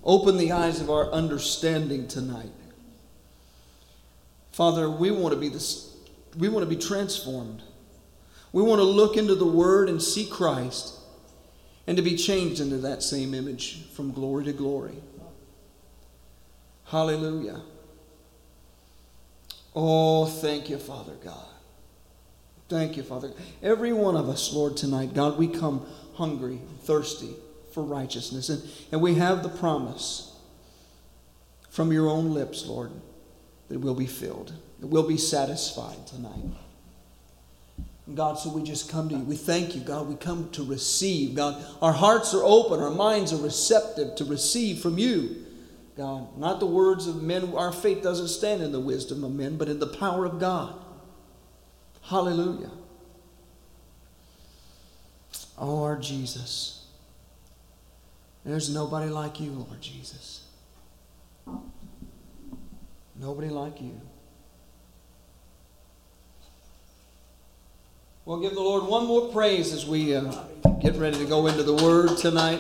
Open the eyes of our understanding tonight. Father, we want to be transformed. We want to look into the Word and see Christ and to be changed into that same image from glory to glory. Hallelujah. Oh, thank you, Father God. Thank you, Father. Every one of us, Lord, tonight, God, we come hungry, thirsty for righteousness. And we have the promise from your own lips, Lord, that we'll be filled, that we'll be satisfied tonight. God, so we just come to you. We thank you, God. We come to receive. God, our hearts are open. Our minds are receptive to receive from you. God, not the words of men. Our faith doesn't stand in the wisdom of men, but in the power of God. Hallelujah. Oh, our Jesus. There's nobody like you, Lord Jesus. Nobody like you. We'll give the Lord one more praise as we get ready to go into the Word tonight.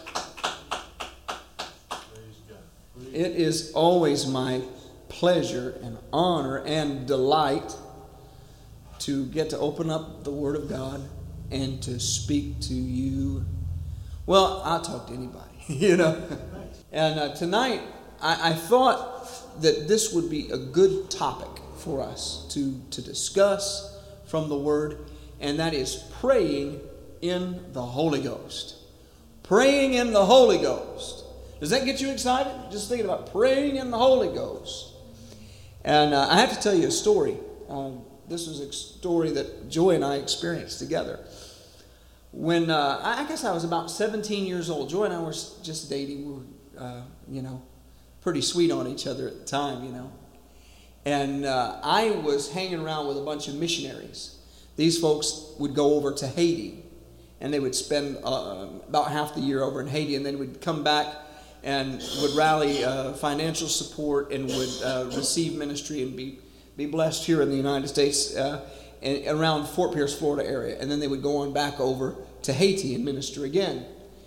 It is always my pleasure and honor and delight to get to open up the Word of God and to speak to you. Well, I'll talk to anybody, And tonight, I thought that this would be a good topic for us to discuss from the Word, and that is praying in the Holy Ghost. Praying in the Holy Ghost. Does that get you excited? Just thinking about praying in the Holy Ghost. And I have to tell you a story. This was a story that Joy and I experienced together. When I guess I was about 17 years old. Joy and I were just dating. We were, pretty sweet on each other at the time, And I was hanging around with a bunch of missionaries. These folks would go over to Haiti, and they would spend about half the year over in Haiti, and then would come back and would rally financial support and would receive ministry and be blessed here in the United States around Fort Pierce, Florida area. And then they would go on back over to Haiti and minister again.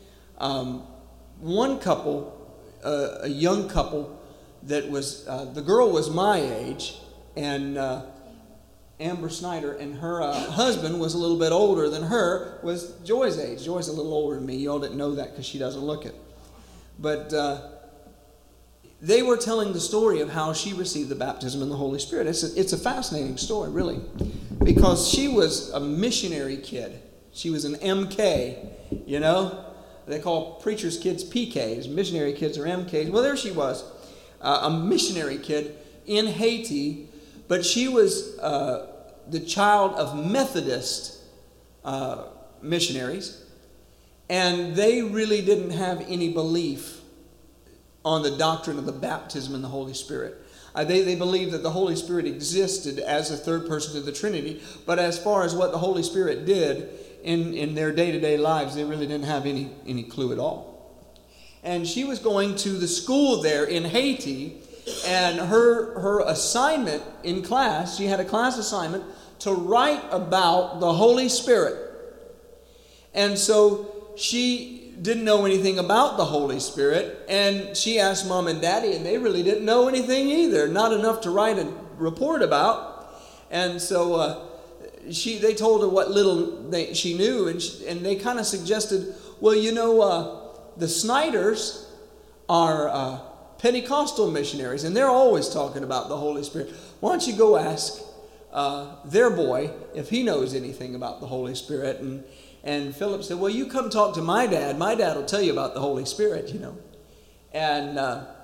One couple, a young couple, that was, the girl was my age, and Amber Snyder, and her husband was a little bit older than her, was Joy's age. Joy's a little older than me. You all didn't know that because she doesn't look it. But they were telling the story of how she received the baptism in the Holy Spirit. It's a fascinating story, really, because she was a missionary kid. She was an MK, They call preachers' kids PKs. Missionary kids are MKs. Well, there she was. A missionary kid in Haiti, but she was the child of Methodist missionaries, and they really didn't have any belief on the doctrine of the baptism in the Holy Spirit. They believed that the Holy Spirit existed as a third person of the Trinity, but as far as what the Holy Spirit did in their day-to-day lives, they really didn't have any clue at all. And she was going to the school there in Haiti, and her assignment in class, she had a class assignment to write about the Holy Spirit. And so she didn't know anything about the Holy Spirit, and she asked Mom and Daddy, and they really didn't know anything either, not enough to write a report about. And so they told her what little she knew, and they kind of suggested, well, the Snyders are Pentecostal missionaries, and they're always talking about the Holy Spirit. Why don't you go ask their boy if he knows anything about the Holy Spirit? And Philip said, well, you come talk to my dad. My dad will tell you about the Holy Spirit, And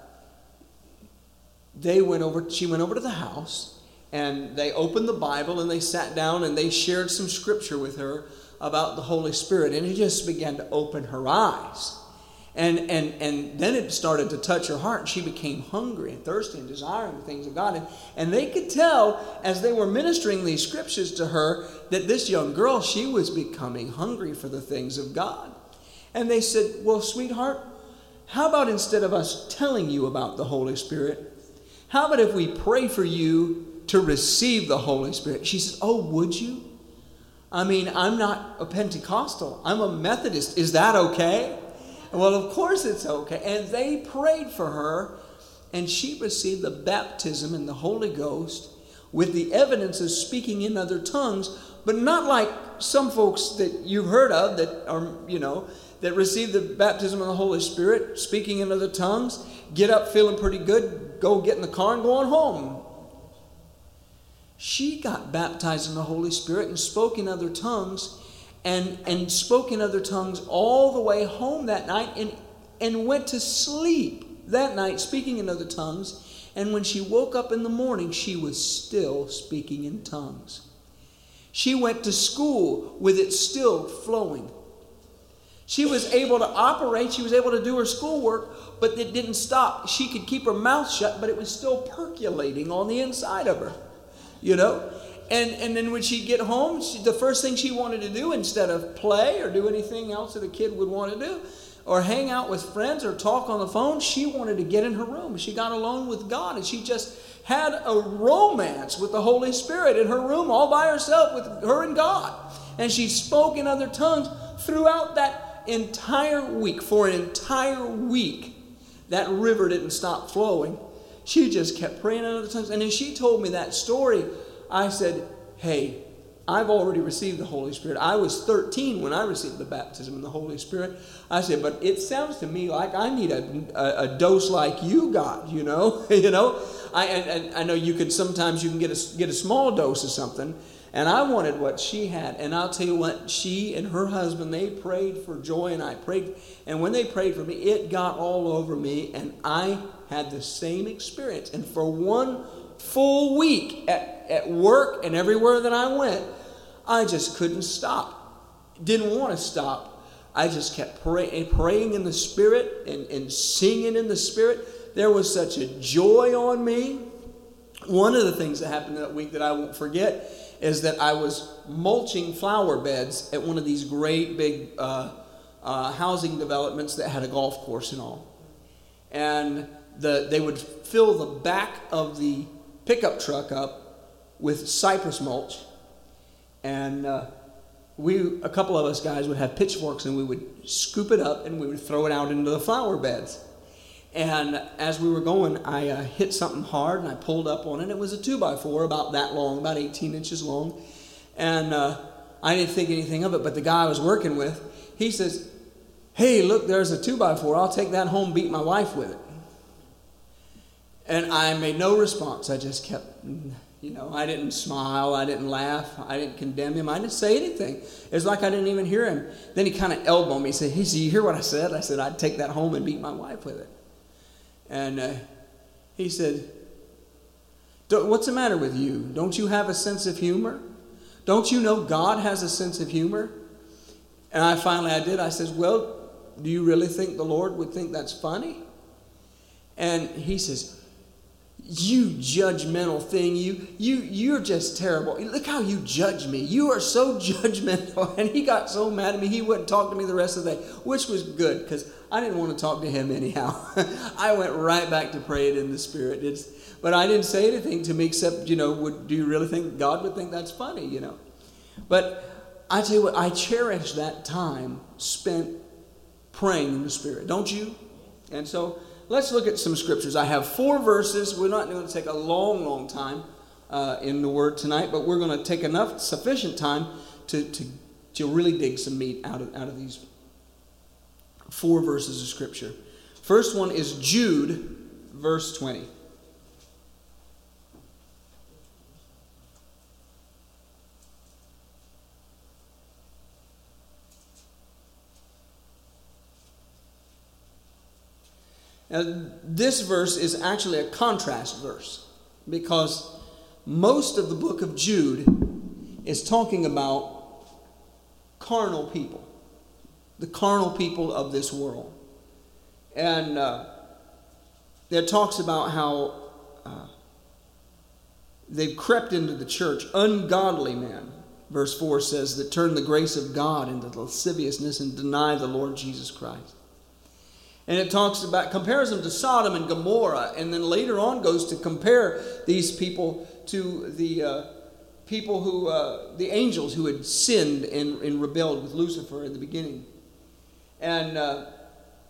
she went over to the house, and they opened the Bible, and they sat down, and they shared some scripture with her about the Holy Spirit. And it just began to open her eyes. And then it started to touch her heart, and she became hungry and thirsty and desiring the things of God. And they could tell as they were ministering these scriptures to her that this young girl, she was becoming hungry for the things of God. And they said, well, sweetheart, how about instead of us telling you about the Holy Spirit, how about if we pray for you to receive the Holy Spirit? She says, oh, would you? I mean, I'm not a Pentecostal. I'm a Methodist. Is that okay? Well, of course it's okay. And they prayed for her, and she received the baptism in the Holy Ghost with the evidence of speaking in other tongues, but not like some folks that you've heard of that are, that receive the baptism of the Holy Spirit, speaking in other tongues, get up feeling pretty good, go get in the car and go on home. She got baptized in the Holy Spirit and spoke in other tongues, and spoke in other tongues all the way home that night, and went to sleep that night speaking in other tongues. And when she woke up in the morning, she was still speaking in tongues. She went to school with it still flowing. She was able to operate, she was able to do her schoolwork, but it didn't stop. She could keep her mouth shut, but it was still percolating on the inside of her, And then when she'd get home, the first thing she wanted to do, instead of play or do anything else that a kid would want to do, or hang out with friends or talk on the phone, she wanted to get in her room. She got alone with God, and she just had a romance with the Holy Spirit in her room all by herself with her and God. And she spoke in other tongues throughout that entire week. For an entire week, that river didn't stop flowing. She just kept praying in other tongues. And then she told me that story. I said, hey, I've already received the Holy Spirit. I was 13 when I received the baptism of the Holy Spirit. I said, but it sounds to me like I need a dose like you got, I know you can get a small dose of something, and I wanted what she had. And I'll tell you what, she and her husband, they prayed for Joy, and I prayed. And when they prayed for me, it got all over me, and I had the same experience. And for one full week at work and everywhere that I went, I just couldn't stop. Didn't want to stop. I just kept praying in the Spirit and singing in the Spirit. There was such a joy on me. One of the things that happened that week that I won't forget is that I was mulching flower beds at one of these great big housing developments that had a golf course and all. And they would fill the back of the pickup truck up with cypress mulch. And a couple of us guys would have pitchforks, and we would scoop it up and we would throw it out into the flower beds. And as we were going, I hit something hard, and I pulled up on it. It was a 2x4 about that long, about 18 inches long. And I didn't think anything of it, but the guy I was working with, he says, hey, look, there's a 2x4. I'll take that home and beat my wife with it. And I made no response. I just kept, I didn't smile. I didn't laugh. I didn't condemn him. I didn't say anything. It was like I didn't even hear him. Then he kind of elbowed me. He said, hey, so you hear what I said? I said, I'd take that home and beat my wife with it. And he said, what's the matter with you? Don't you have a sense of humor? Don't you know God has a sense of humor? And I did. I said, well, do you really think the Lord would think that's funny? And he says, you judgmental thing, you're just terrible. Look how you judge me. You are so judgmental. And he got so mad at me, he wouldn't talk to me the rest of the day, which was good because I didn't want to talk to him anyhow. I went right back to praying in the Spirit. But I didn't say anything to me except, do you really think God would think that's funny, But I tell you what, I cherish that time spent praying in the Spirit. Don't you? And so let's look at some scriptures. I have 4 verses. We're not going to take a long, long time in the Word tonight, but we're going to take sufficient time to really dig some meat out of these 4 verses of Scripture. First one is Jude, verse 20. Now, this verse is actually a contrast verse because most of the book of Jude is talking about carnal people, the carnal people of this world. And it talks about how they've crept into the church, ungodly men. Verse 4 says, that turn the grace of God into lasciviousness and deny the Lord Jesus Christ. And it compares them to Sodom and Gomorrah, and then later on goes to compare these people to the people the angels who had sinned and rebelled with Lucifer in the beginning. And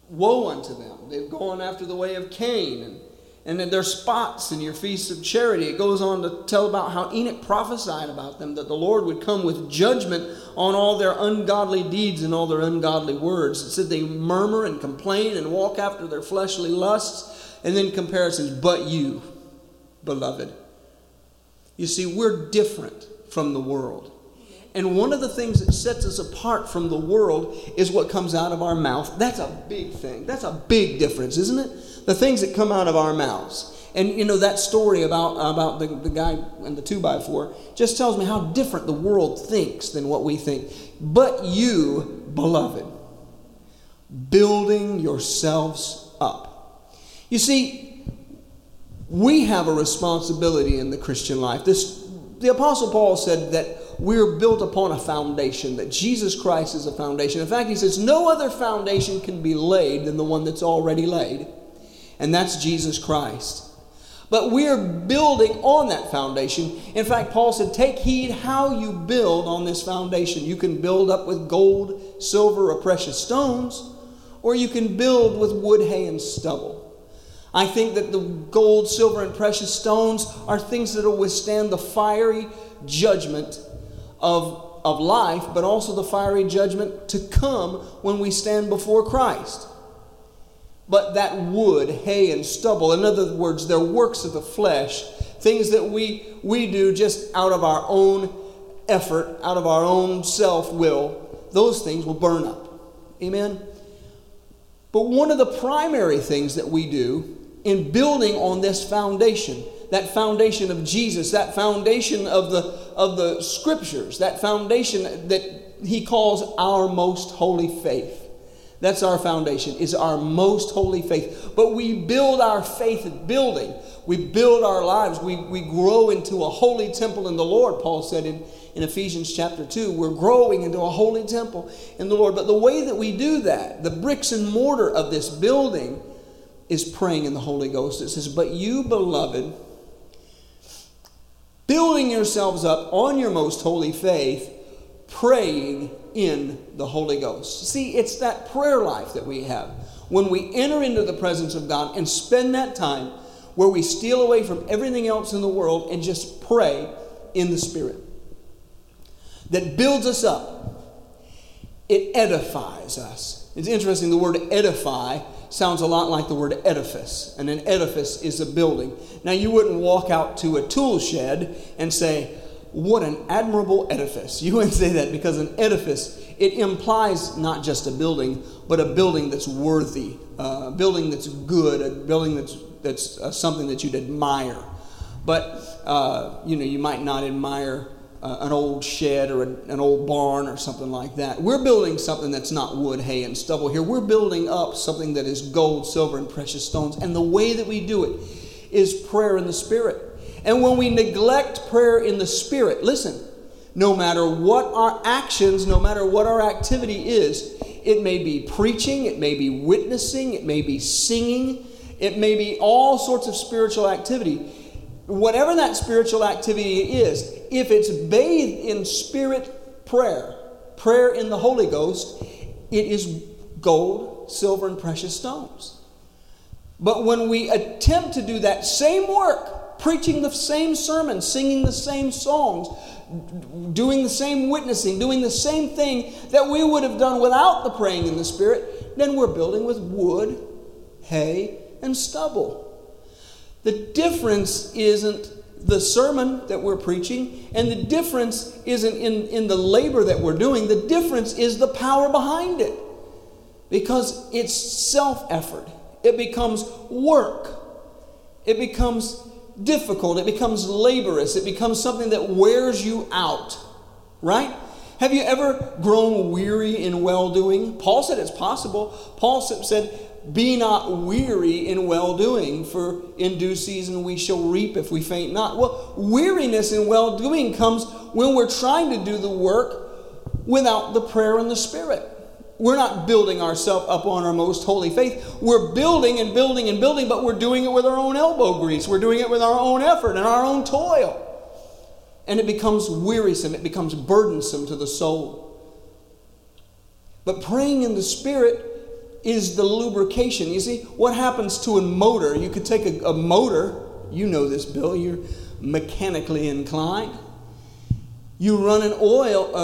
woe unto them. They've gone after the way of Cain, and then there's spots in your feasts of charity. It goes on to tell about how Enoch prophesied about them, that the Lord would come with judgment on all their ungodly deeds and all their ungodly words. It said they murmur and complain and walk after their fleshly lusts. And then comparisons, but you, beloved. You see, we're different from the world. And one of the things that sets us apart from the world is what comes out of our mouth. That's a big thing. That's a big difference, isn't it? The things that come out of our mouths. And you know, that story about the guy and the 2x4 just tells me how different the world thinks than what we think. But you, beloved, building yourselves up. You see, we have a responsibility in the Christian life. The Apostle Paul said that we're built upon a foundation, that Jesus Christ is a foundation. In fact, he says no other foundation can be laid than the one that's already laid, and that's Jesus Christ. But we're building on that foundation. In fact, Paul said, take heed how you build on this foundation. You can build up with gold, silver, or precious stones, or you can build with wood, hay, and stubble. I think that the gold, silver, and precious stones are things that will withstand the fiery judgment of life, but also the fiery judgment to come when we stand before Christ. But that wood, hay, and stubble, in other words, they're works of the flesh, things that we do just out of our own effort, out of our own self-will, those things will burn up. Amen? But one of the primary things that we do in building on this foundation, that foundation of Jesus, that foundation of the Scriptures, that foundation that he calls our most holy faith. That's our foundation, is our most holy faith. But we build our faith building. We build our lives. We grow into a holy temple in the Lord, Paul said in Ephesians chapter 2. We're growing into a holy temple in the Lord. But the way that we do that, the bricks and mortar of this building, is praying in the Holy Ghost. It says, but you, beloved, building yourselves up on your most holy faith, praying in the Holy Ghost. See, it's that prayer life that we have. When we enter into the presence of God and spend that time where we steal away from everything else in the world and just pray in the Spirit. That builds us up. It edifies us. It's interesting, the word edify sounds a lot like the word edifice. And an edifice is a building. Now, you wouldn't walk out to a tool shed and say, what an admirable edifice. You wouldn't say that, because an edifice, it implies not just a building, but a building that's worthy, a building that's good, a building that's something that you'd admire. But, you might not admire an old shed or an old barn or something like that. We're building something that's not wood, hay, and stubble here. We're building up something that is gold, silver, and precious stones. And the way that we do it is prayer in the Spirit. And when we neglect prayer in the Spirit, listen, no matter what our actions, no matter what our activity is, it may be preaching, it may be witnessing, it may be singing, it may be all sorts of spiritual activity. Whatever that spiritual activity is, if it's bathed in Spirit prayer in the Holy Ghost, it is gold, silver, and precious stones. But when we attempt to do that same work, preaching the same sermon, singing the same songs, doing the same witnessing, doing the same thing that we would have done without the praying in the Spirit, then we're building with wood, hay, and stubble. The difference isn't the sermon that we're preaching, and the difference isn't in the labor that we're doing. The difference is the power behind it. Because it's self-effort. It becomes work. It becomes difficult. It becomes laborious. It becomes something that wears you out. Right? Have you ever grown weary in well-doing? Paul said it's possible. Paul said, be not weary in well-doing, for in due season we shall reap if we faint not. Well, weariness in well-doing comes when we're trying to do the work without the prayer and the Spirit. We're not building ourselves up on our most holy faith. We're building and building and building, but we're doing it with our own elbow grease. We're doing it with our own effort and our own toil. And it becomes wearisome. It becomes burdensome to the soul. But praying in the Spirit is the lubrication. You see, what happens to a motor? You could take a motor, you know this, Bill, you're mechanically inclined. You run an oil,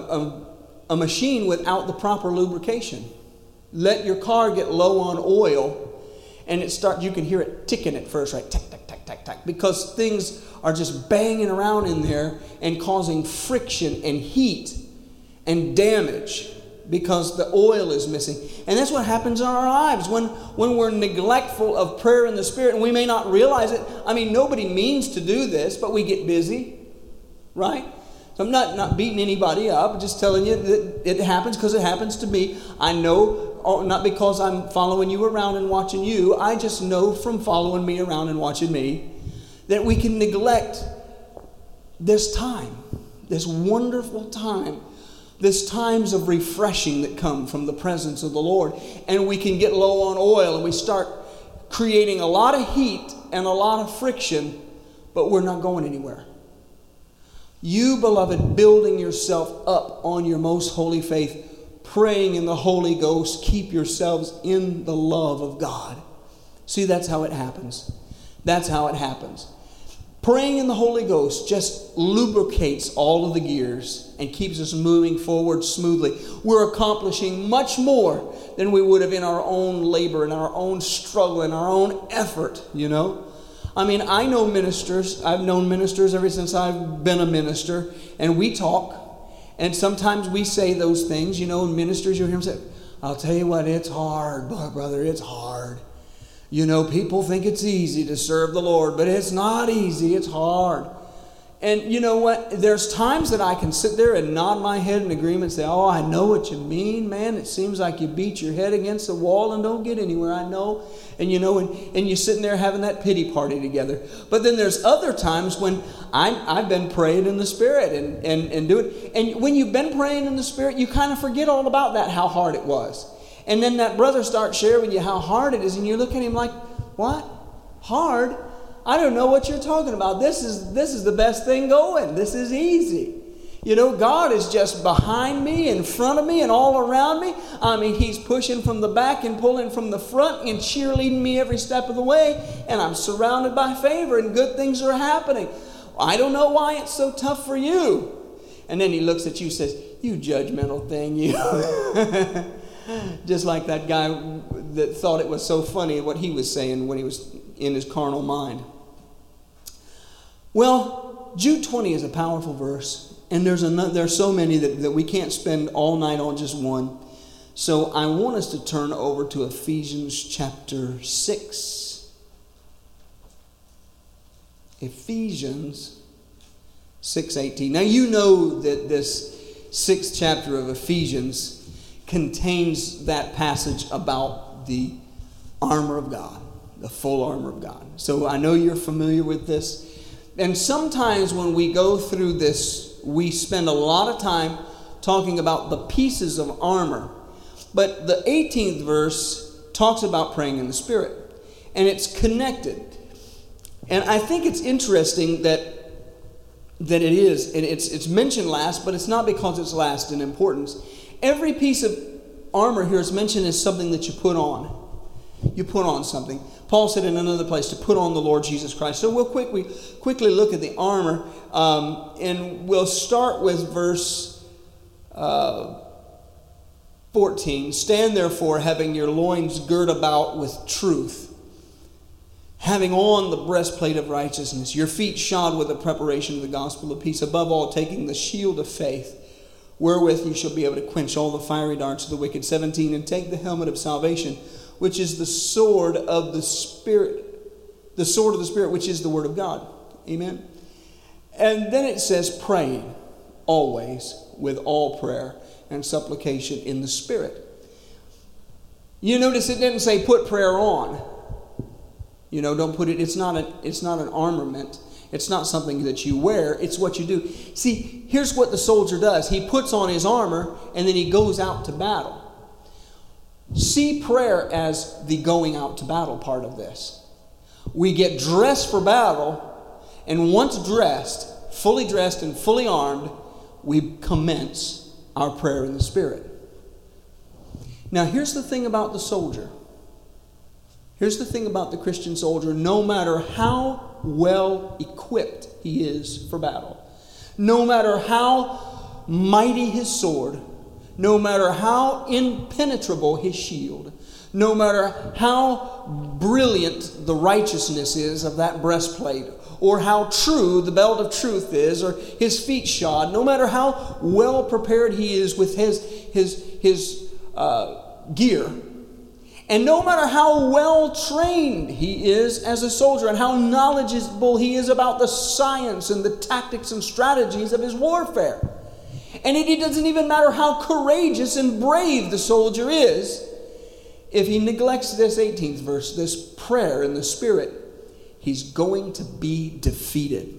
a machine without the proper lubrication. Let your car get low on oil, and you can hear it ticking at first, right? Tack, tack, tack, tack, tack, because things are just banging around in there and causing friction and heat and damage because the oil is missing. And that's what happens in our lives when we're neglectful of prayer in the Spirit, and we may not realize it. I mean, nobody means to do this, but we get busy, right? So I'm not beating anybody up, just telling you that it happens because it happens to me. I know, not because I'm following you around and watching you. I just know from following me around and watching me that we can neglect this time, this wonderful time, this times of refreshing that come from the presence of the Lord. And we can get low on oil and we start creating a lot of heat and a lot of friction, but we're not going anywhere. You, beloved, building yourself up on your most holy faith, praying in the Holy Ghost, keep yourselves in the love of God. See, that's how it happens. That's how it happens. Praying in the Holy Ghost just lubricates all of the gears and keeps us moving forward smoothly. We're accomplishing much more than we would have in our own labor, in our own struggle, in our own effort, you know. I mean, I know ministers. I've known ministers ever since I've been a minister, and we talk. And sometimes we say those things, you know, and ministers, you'll hear them say, I'll tell you what, it's hard, brother, it's hard. You know, people think it's easy to serve the Lord, but it's not easy, it's hard. And you know what? There's times that I can sit there and nod my head in agreement and say, oh, I know what you mean, man. It seems like you beat your head against the wall and don't get anywhere, I know. And you know, and you're sitting there having that pity party together. But then there's other times when I've been praying in the Spirit and do it. And when you've been praying in the Spirit, you kind of forget all about that, how hard it was. And then that brother starts sharing with you how hard it is, and you look at him like, what? Hard? I don't know what you're talking about. This is the best thing going. This is easy. You know, God is just behind me, in front of me, and all around me. I mean, He's pushing from the back and pulling from the front and cheerleading me every step of the way. And I'm surrounded by favor and good things are happening. I don't know why it's so tough for you. And then He looks at you and says, you judgmental thing, you. Just like that guy that thought it was so funny what he was saying when he was in his carnal mind. Well, Jude 20 is a powerful verse, and there's so many that we can't spend all night on just one. So I want us to turn over to Ephesians chapter 6. Ephesians 6:18. Now you know that this 6th chapter of Ephesians contains that passage about the armor of God, the full armor of God. So I know you're familiar with this. And sometimes when we go through this, we spend a lot of time talking about the pieces of armor. But the 18th verse talks about praying in the Spirit. And it's connected. And I think it's interesting that it is. And it's mentioned last, but it's not because it's last in importance. Every piece of armor here is mentioned as something that you put on. You put on something. Paul said in another place to put on the Lord Jesus Christ. So we'll quickly look at the armor. And we'll start with verse 14. Stand therefore, having your loins girt about with truth, having on the breastplate of righteousness, your feet shod with the preparation of the gospel of peace, above all taking the shield of faith, wherewith you shall be able to quench all the fiery darts of the wicked. 17, and take the helmet of salvation, which is the sword of the Spirit, which is the word of God. Amen. And then it says, praying always with all prayer and supplication in the Spirit. You notice it didn't say put prayer on. You know, don't put it, it's not an armament. It's not something that you wear. It's what you do. See, here's what the soldier does. He puts on his armor and then he goes out to battle. See prayer as the going out to battle part of this. We get dressed for battle, and once dressed, fully dressed and fully armed, we commence our prayer in the Spirit. Now, here's the thing about the soldier. Here's the thing about the Christian soldier. No matter how well equipped he is for battle, no matter how mighty his sword, no matter how impenetrable his shield, no matter how brilliant the righteousness is of that breastplate, or how true the belt of truth is, or his feet shod, no matter how well prepared he is with his gear, and no matter how well trained he is as a soldier, and how knowledgeable he is about the science and the tactics and strategies of his warfare, and it doesn't even matter how courageous and brave the soldier is, if he neglects this 18th verse, this prayer in the Spirit, he's going to be defeated.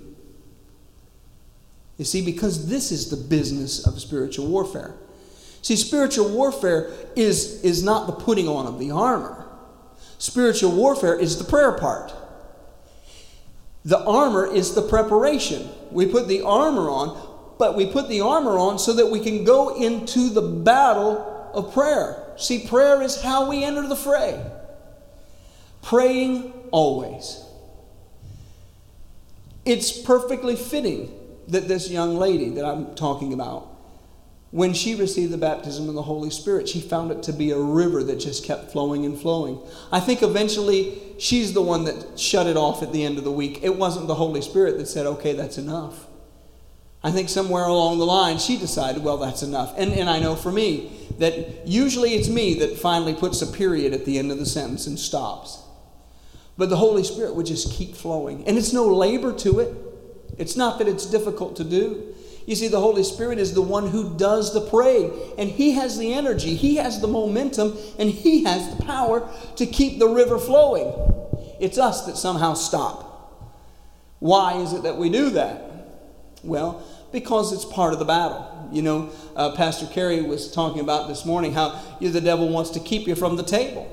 You see, because this is the business of spiritual warfare. See, spiritual warfare is not the putting on of the armor. Spiritual warfare is the prayer part. The armor is the preparation. We put the armor on, but we put the armor on so that we can go into the battle of prayer. See, prayer is how we enter the fray. Praying always. It's perfectly fitting that this young lady that I'm talking about, when she received the baptism of the Holy Spirit, she found it to be a river that just kept flowing and flowing. I think eventually she's the one that shut it off at the end of the week. It wasn't the Holy Spirit that said, okay, that's enough. I think somewhere along the line she decided, well, that's enough. And I know for me that usually it's me that finally puts a period at the end of the sentence and stops. But the Holy Spirit would just keep flowing. And it's no labor to it. It's not that it's difficult to do. You see, the Holy Spirit is the one who does the praying. And He has the energy, He has the momentum, and He has the power to keep the river flowing. It's us that somehow stop. Why is it that we do that? Well, because it's part of the battle. You know, Pastor Kerry was talking about this morning how the devil wants to keep you from the table.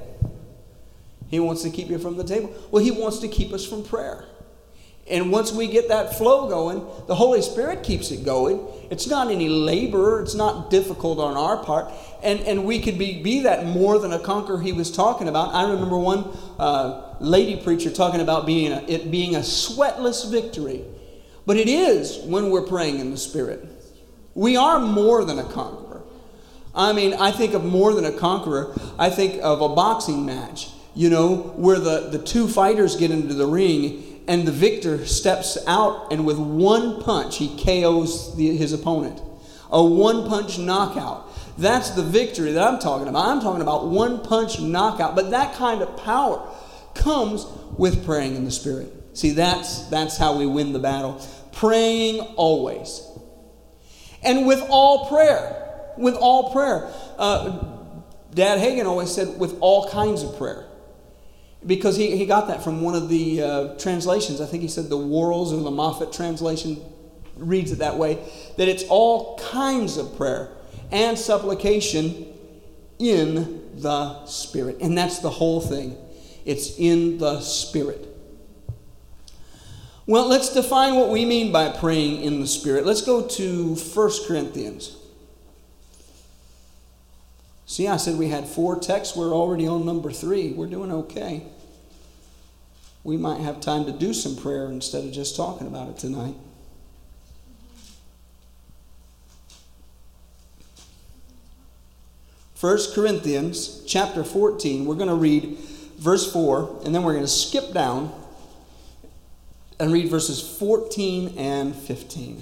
He wants to keep you from the table. Well, he wants to keep us from prayer. And once we get that flow going, the Holy Spirit keeps it going. It's not any labor. It's not difficult on our part. And we could be that more than a conqueror he was talking about. I remember one lady preacher talking about it being a sweatless victory. But it is when we're praying in the Spirit. We are more than a conqueror. I mean, I think of more than a conqueror. I think of a boxing match, where the two fighters get into the ring and the victor steps out and with one punch he KOs his opponent. A one-punch knockout. That's the victory that I'm talking about. I'm talking about one-punch knockout. But that kind of power comes with praying in the Spirit. See, that's how we win the battle. Praying always. And with all prayer. With all prayer. Dad Hagin always said with all kinds of prayer. Because he got that from one of the translations. I think he said the Worrells or the Moffat translation reads it that way. That it's all kinds of prayer and supplication in the Spirit. And that's the whole thing. It's in the Spirit. Well, let's define what we mean by praying in the Spirit. Let's go to 1 Corinthians. See, I said we had 4 texts. We're already on number 3. We're doing okay. We might have time to do some prayer instead of just talking about it tonight. First Corinthians chapter 14. We're going to read verse 4, and then we're going to skip down and read verses 14 and 15.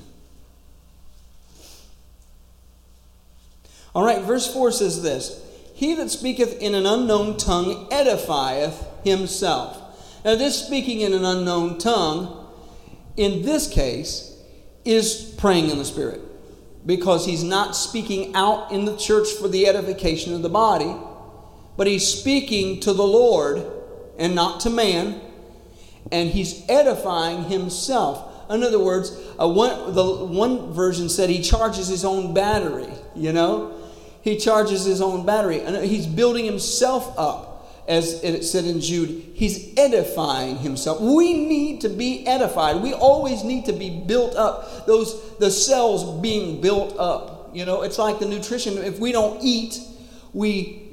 All right, verse 4 says this. He that speaketh in an unknown tongue edifieth himself. Now this speaking in an unknown tongue, in this case, is praying in the Spirit. Because he's not speaking out in the church for the edification of the body, but he's speaking to the Lord and not to man. And he's edifying himself. In other words, one version said he charges his own battery, He charges his own battery. And he's building himself up, as it said in Jude. He's edifying himself. We need to be edified. We always need to be built up. The cells being built up. It's like the nutrition. If we don't eat, we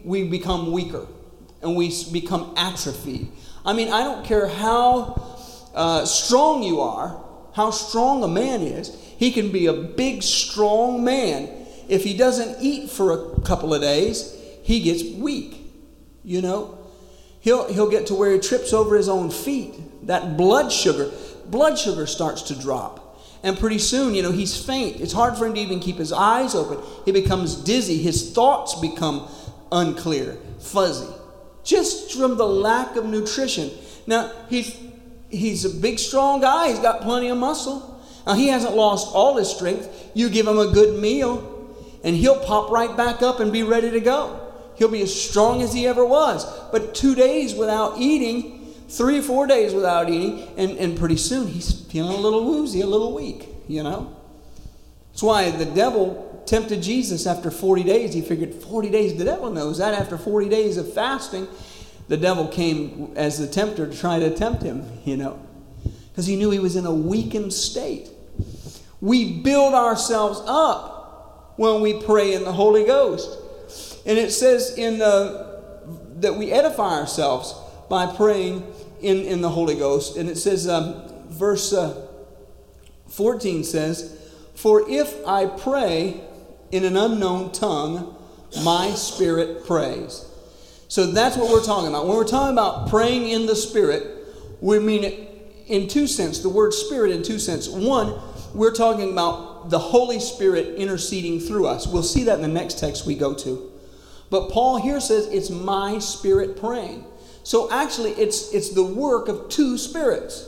we become weaker and we become atrophied. I mean, I don't care how strong you are, how strong a man is. He can be a big, strong man. If he doesn't eat for a couple of days, he gets weak. You know, he'll get to where he trips over his own feet. That blood sugar starts to drop. And pretty soon, you know, he's faint. It's hard for him to even keep his eyes open. He becomes dizzy. His thoughts become unclear, fuzzy, just from the lack of nutrition. Now, he's a big, strong guy. He's got plenty of muscle. Now, he hasn't lost all his strength. You give him a good meal, and he'll pop right back up and be ready to go. He'll be as strong as he ever was. But 2 days without eating, 3 or 4 days without eating, and pretty soon he's feeling a little woozy, a little weak, you know. That's why the devil tempted Jesus after 40 days. He figured 40 days, the devil knows that. After 40 days of fasting, the devil came as the tempter to try to tempt him, you know, because he knew he was in a weakened state. We build ourselves up when we pray in the Holy Ghost. And it says that we edify ourselves by praying in the Holy Ghost. And it says, verse 14 says, "For if I pray in an unknown tongue, my spirit prays." So that's what we're talking about. When we're talking about praying in the Spirit, we mean it in two senses. The word Spirit in two senses. One, we're talking about the Holy Spirit interceding through us. We'll see that in the next text we go to. But Paul here says it's my spirit praying. So actually it's the work of two spirits.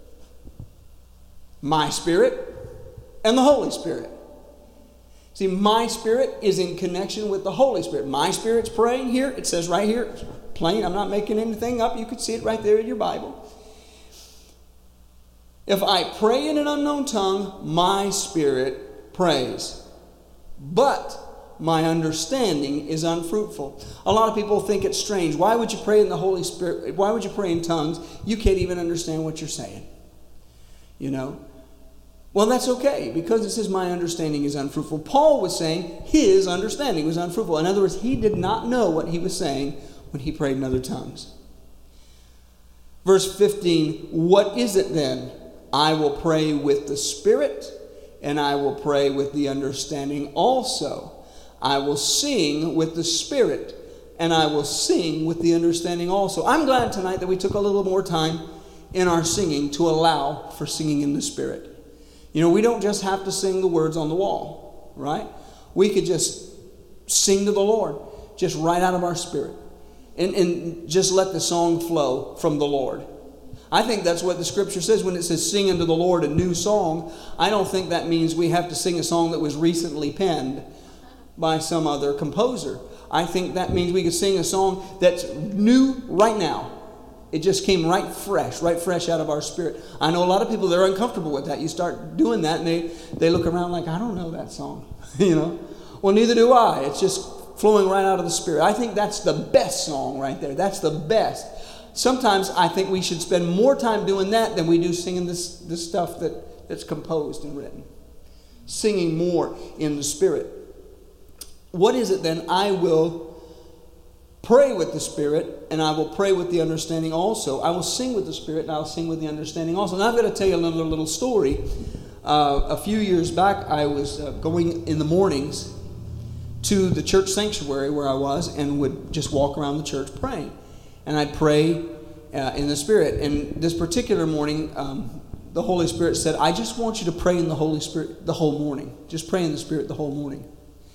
My spirit and the Holy Spirit. See, my spirit is in connection with the Holy Spirit. My spirit's praying here. It says right here, plain. I'm not making anything up. You could see it right there in your Bible. If I pray in an unknown tongue, my spirit prays. But my understanding is unfruitful. A lot of people think it's strange. Why would you pray in the Holy Spirit? Why would you pray in tongues? You can't even understand what you're saying. You know? Well, that's okay, because it says my understanding is unfruitful. Paul was saying his understanding was unfruitful. In other words, he did not know what he was saying when he prayed in other tongues. Verse 15, what is it then? I will pray with the Spirit, and I will pray with the understanding also. I will sing with the Spirit, and I will sing with the understanding also. I'm glad tonight that we took a little more time in our singing to allow for singing in the Spirit. You know, we don't just have to sing the words on the wall, right? We could just sing to the Lord, just right out of our spirit, and just let the song flow from the Lord. I think that's what the Scripture says when it says sing unto the Lord a new song. I don't think that means we have to sing a song that was recently penned by some other composer. I think that means we could sing a song that's new right now. It just came right fresh out of our spirit. I know a lot of people, they're uncomfortable with that. You start doing that and they look around like, I don't know that song. You know? Well, neither do I. It's just flowing right out of the Spirit. I think that's the best song right there. That's the best. Sometimes I think we should spend more time doing that than we do singing this stuff that's composed and written. Singing more in the Spirit. What is it then? I will pray with the Spirit, and I will pray with the understanding also. I will sing with the Spirit, and I will sing with the understanding also. And I've got to tell you another little story. A few years back, I was going in the mornings to the church sanctuary where I was, and would just walk around the church praying. And I'd pray in the Spirit. And this particular morning, the Holy Spirit said, I just want you to pray in the Holy Spirit the whole morning. Just pray in the Spirit the whole morning.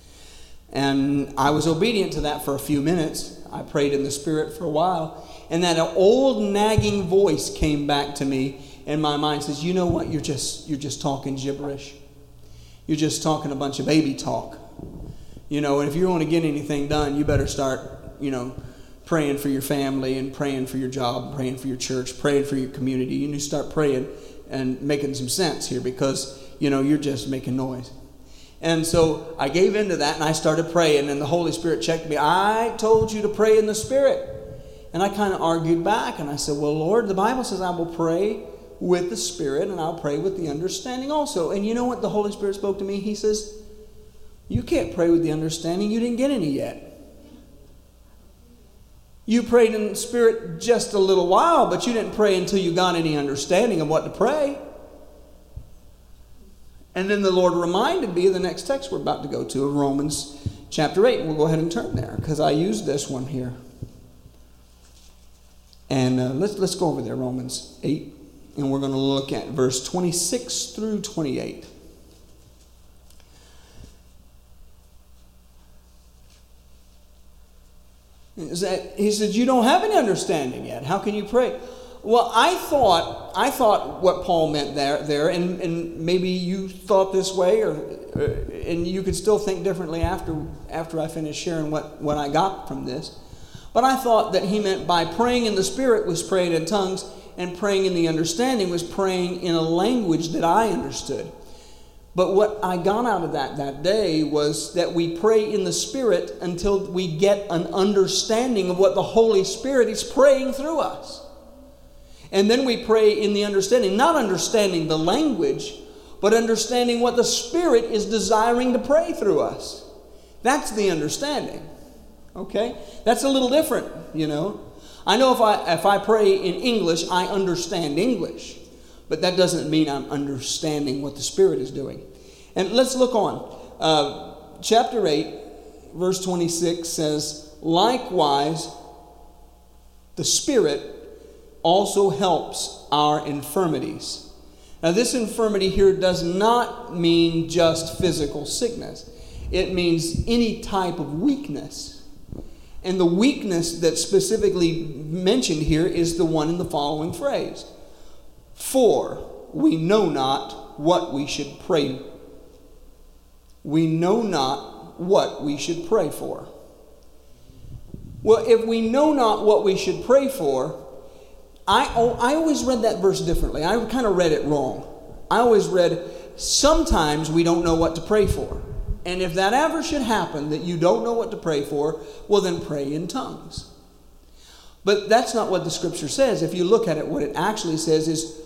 And I was obedient to that for a few minutes. I prayed in the Spirit for a while. And that old nagging voice came back to me in my mind. Says, you know what? You're just talking gibberish. You're just talking a bunch of baby talk. You know, and if you want to get anything done, you better start, you know, praying for your family and praying for your job, praying for your church, praying for your community. You need to start praying and making some sense here, because, you know, you're just making noise. And so I gave into that and I started praying, and the Holy Spirit checked me. I told you to pray in the Spirit. And I kind of argued back and I said, well, Lord, the Bible says I will pray with the Spirit and I'll pray with the understanding also. And you know what the Holy Spirit spoke to me? He says, you can't pray with the understanding. You didn't get any yet. You prayed in the Spirit just a little while, but you didn't pray until you got any understanding of what to pray. And then the Lord reminded me of the next text we're about to go to, of Romans chapter 8. We'll go ahead and turn there, because I used this one here. And let's go over there, Romans 8. And we're going to look at verse 26 through 28. He said, you don't have any understanding yet. How can you pray? Well, I thought what Paul meant there, and maybe you thought this way, and you could still think differently after I finish sharing what I got from this. But I thought that he meant by praying in the Spirit was praying in tongues, and praying in the understanding was praying in a language that I understood. But what I got out of that day was that we pray in the Spirit until we get an understanding of what the Holy Spirit is praying through us. And then we pray in the understanding, not understanding the language, but understanding what the Spirit is desiring to pray through us. That's the understanding. Okay? That's a little different, you know. I know if I pray in English, I understand English. But that doesn't mean I'm understanding what the Spirit is doing. And let's look on. Chapter 8, verse 26 says, likewise, the Spirit also helps our infirmities. Now, this infirmity here does not mean just physical sickness. It means any type of weakness. And the weakness that's specifically mentioned here is the one in the following phrase. For we know not what we should pray. We know not what we should pray for. Well, if we know not what we should pray for, I always read that verse differently. I kind of read it wrong. I always read, sometimes we don't know what to pray for. And if that ever should happen, that you don't know what to pray for, well then pray in tongues. But that's not what the Scripture says. If you look at it, what it actually says is,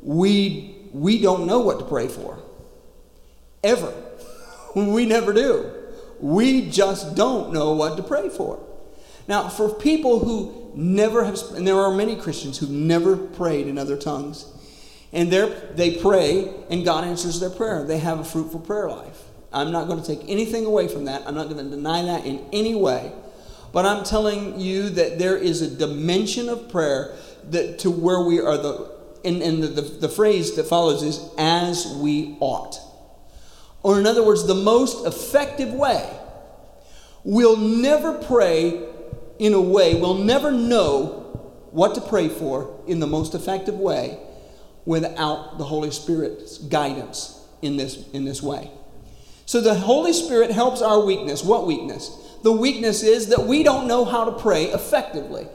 we don't know what to pray for. Ever. We never do. We just don't know what to pray for. Now, for people who never have, and there are many Christians who never prayed in other tongues, and they pray, and God answers their prayer. They have a fruitful prayer life. I'm not going to take anything away from that. I'm not going to deny that in any way. But I'm telling you that there is a dimension of prayer that to where we are the phrase that follows is, as we ought. Or in other words, the most effective way. We'll never pray in a way, we'll never know what to pray for in the most effective way without the Holy Spirit's guidance in this way. So the Holy Spirit helps our weakness. What weakness? The weakness is that we don't know how to pray effectively.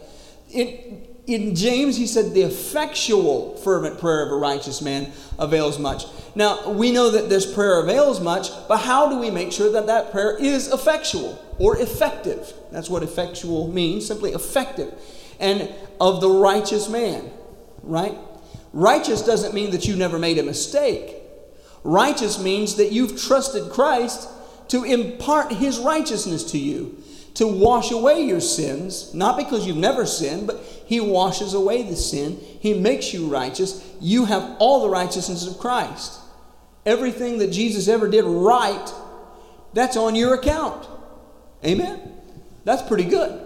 In James, he said, the effectual fervent prayer of a righteous man avails much. Now, we know that this prayer avails much, but how do we make sure that that prayer is effectual or effective? That's what effectual means, simply effective. And of the righteous man, right? Righteous doesn't mean that you never made a mistake. Righteous means that you've trusted Christ to impart His righteousness to you, to wash away your sins, not because you've never sinned, but He washes away the sin. He makes you righteous. You have all the righteousness of Christ. Everything that Jesus ever did right, that's on your account. Amen? That's pretty good.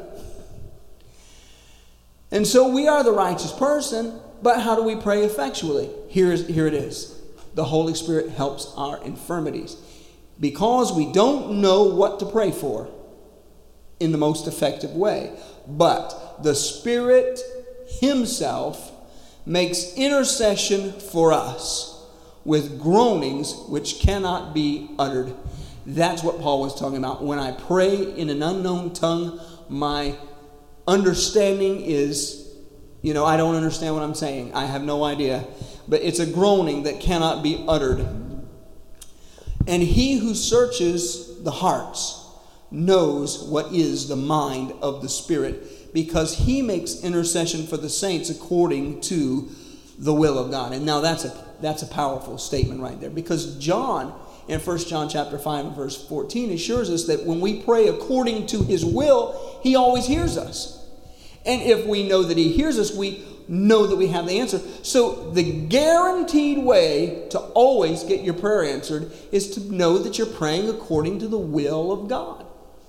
And so we are the righteous person, but how do we pray effectually? Here it is. The Holy Spirit helps our infirmities. Because we don't know what to pray for in the most effective way. But the Spirit Himself makes intercession for us with groanings which cannot be uttered. That's what Paul was talking about. When I pray in an unknown tongue, my understanding is, I don't understand what I'm saying. I have no idea. But it's a groaning that cannot be uttered. And He who searches the hearts knows what is the mind of the Spirit, because He makes intercession for the saints according to the will of God. And now that's a powerful statement right there, because John, in 1 John chapter 5 and verse 14, assures us that when we pray according to His will, He always hears us. And if we know that He hears us, we know that we have the answer. So the guaranteed way to always get your prayer answered is to know that you're praying according to the will of God.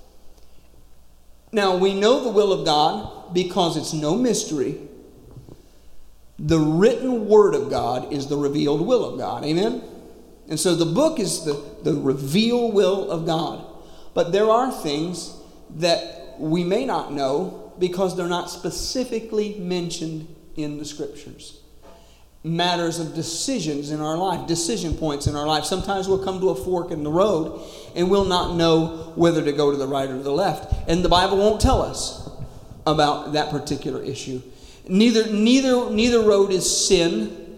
Now, we know the will of God because it's no mystery. The written Word of God is the revealed will of God. Amen? And so the book is the revealed will of God. But there are things that we may not know because they're not specifically mentioned in the Scriptures. Matters of decisions in our life, decision points in our life. Sometimes we'll come to a fork in the road and we'll not know whether to go to the right or the left. And the Bible won't tell us about that particular issue. Neither road is sin,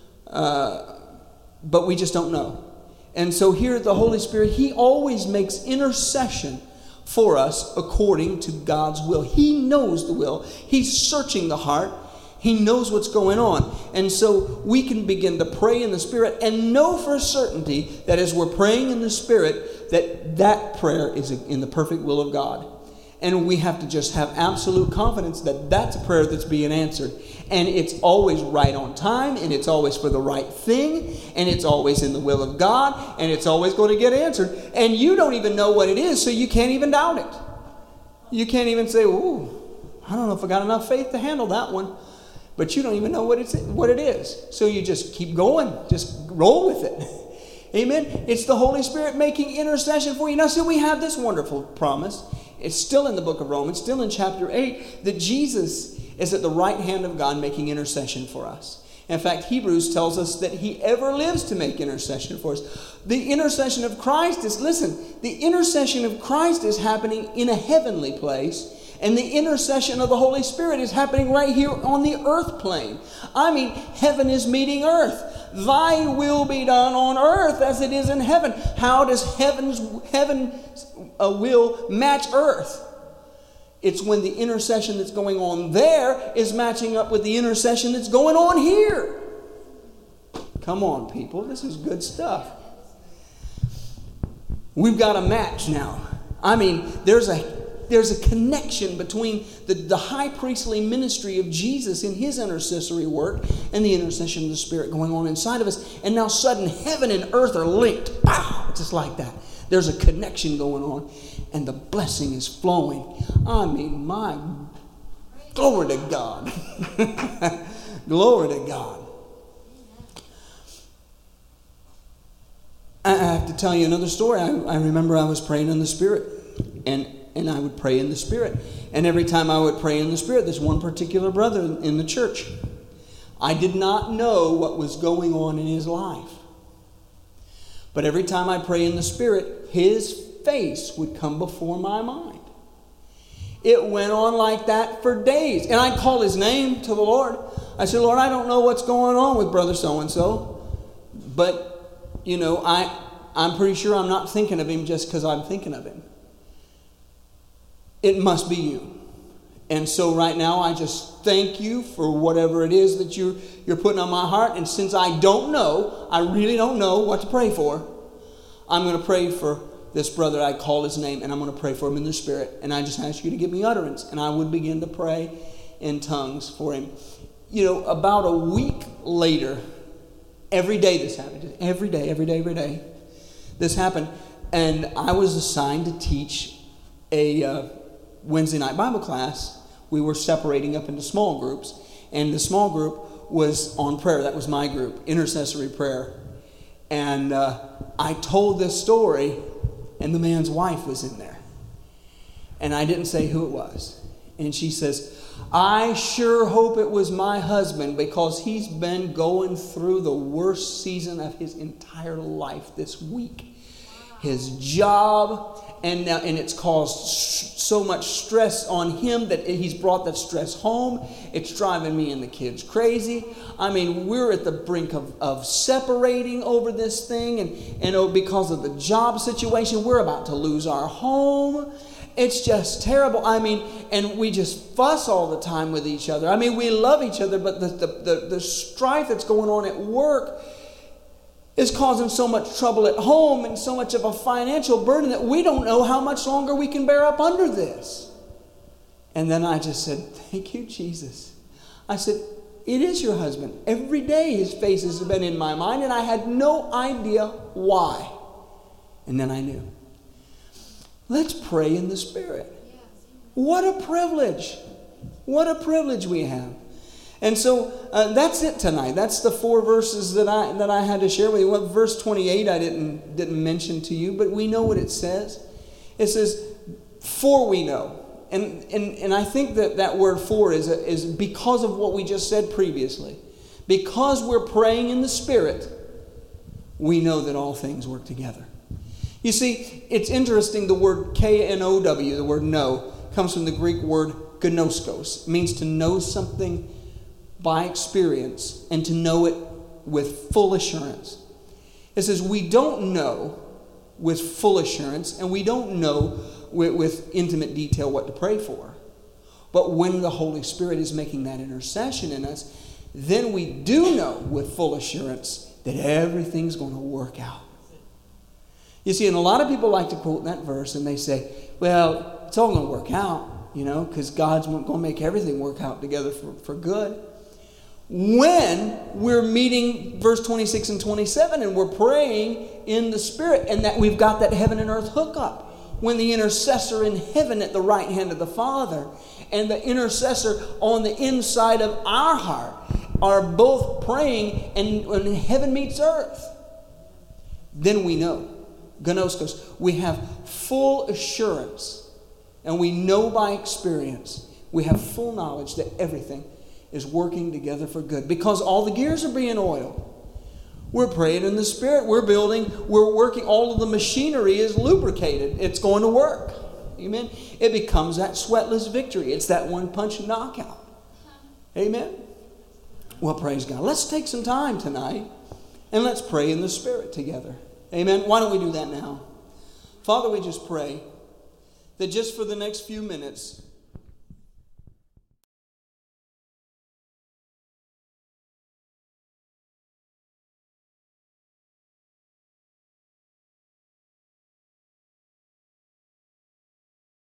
but we just don't know. And so here the Holy Spirit, He always makes intercession for us according to God's will. He knows the will. He's searching the heart. He knows what's going on. And so we can begin to pray in the Spirit and know for certainty that as we're praying in the Spirit, that prayer is in the perfect will of God. And we have to just have absolute confidence that that's a prayer that's being answered. And it's always right on time, and it's always for the right thing, and it's always in the will of God, and it's always going to get answered. And you don't even know what it is, so you can't even doubt it. You can't even say, ooh, I don't know if I got enough faith to handle that one. But you don't even know what it is. So you just keep going. Just roll with it. Amen? It's the Holy Spirit making intercession for you. Now, so we have this wonderful promise. It's still in the book of Romans, still in chapter 8, that Jesus is at the right hand of God making intercession for us. In fact, Hebrews tells us that He ever lives to make intercession for us. The intercession of Christ the intercession of Christ is happening in a heavenly place. And the intercession of the Holy Spirit is happening right here on the earth plane. I mean, heaven is meeting earth. Thy will be done on earth as it is in heaven. How does heaven's will match earth? It's when the intercession that's going on there is matching up with the intercession that's going on here. Come on, people. This is good stuff. We've got a match now. I mean, there's a connection between the high priestly ministry of Jesus in His intercessory work and the intercession of the Spirit going on inside of us. And now sudden heaven and earth are linked. Pow! Just like that. There's a connection going on. And the blessing is flowing. I mean, my glory to God. Glory to God. I have to tell you another story. I remember I was praying in the Spirit. And I would pray in the Spirit. And every time I would pray in the Spirit, this one particular brother in the church, I did not know what was going on in his life. But every time I pray in the Spirit, his face would come before my mind. It went on like that for days. And I'd call his name to the Lord. I said, Lord, I don't know what's going on with brother so-and-so. But, I'm pretty sure I'm not thinking of him just because I'm thinking of him. It must be you. And so right now I just thank you for whatever it is that you're putting on my heart. And since I really don't know what to pray for, I'm going to pray for this brother. I call his name and I'm going to pray for him in the Spirit. And I just ask you to give me utterance. And I would begin to pray in tongues for him. About a week later, every day this happened. Every day. This happened. And I was assigned to teach a Wednesday night Bible class. We were separating up into small groups, and the small group was on prayer. That was my group, intercessory prayer. And I told this story, and the man's wife was in there. And I didn't say who it was. And she says, I sure hope it was my husband, because he's been going through the worst season of his entire life this week. His job, and it's caused so much stress on him that he's brought that stress home. It's driving me and the kids crazy. I mean, we're at the brink of separating over this thing, and because of the job situation, we're about to lose our home. It's just terrible. I mean, and we just fuss all the time with each other. I mean, we love each other, but the strife that's going on at work is causing so much trouble at home and so much of a financial burden that we don't know how much longer we can bear up under this. And then I just said, thank you, Jesus. I said, it is your husband. Every day his face has been in my mind, and I had no idea why. And then I knew. Let's pray in the Spirit. What a privilege. What a privilege we have. And so that's it tonight. That's the 4 verses that I had to share with you. Well, verse 28 I didn't mention to you, but we know what it says. It says, for we know. And I think that word for is because of what we just said previously. Because we're praying in the Spirit, we know that all things work together. You see, it's interesting, the word K-N-O-W, the word know, comes from the Greek word gnoskos. It means to know something by experience and to know it with full assurance. It says we don't know with full assurance, and we don't know with intimate detail what to pray for. But when the Holy Spirit is making that intercession in us, then we do know with full assurance that everything's going to work out. You see, and a lot of people like to quote that verse, and they say, well, it's all going to work out, because God's going to make everything work out together for good. When we're meeting verse 26 and 27 and we're praying in the Spirit, and that we've got that heaven and earth hookup, when the intercessor in heaven at the right hand of the Father and the intercessor on the inside of our heart are both praying, and when heaven meets earth, then we know. Gnoskos, we have full assurance, and we know by experience, we have full knowledge that everything is working together for good because all the gears are being oiled. We're praying in the Spirit. We're building. We're working. All of the machinery is lubricated. It's going to work. Amen. It becomes that sweatless victory. It's that one-punch knockout. Amen. Well, praise God. Let's take some time tonight and let's pray in the Spirit together. Amen. Why don't we do that now? Father, we just pray that just for the next few minutes,